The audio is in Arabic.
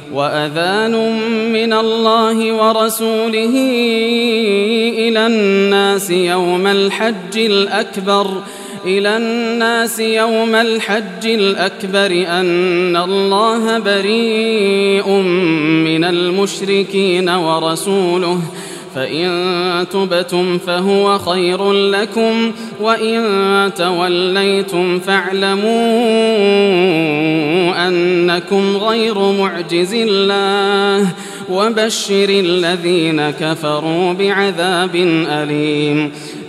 وأذان من الله ورسوله إلى الناس يوم الحج الأكبر أن الله بريء من المشركين ورسوله، فإن تبتم فهو خير لكم، وإن توليتم فاعلموا أنكم غير معجز الله، وبشر الذين كفروا بعذاب أليم.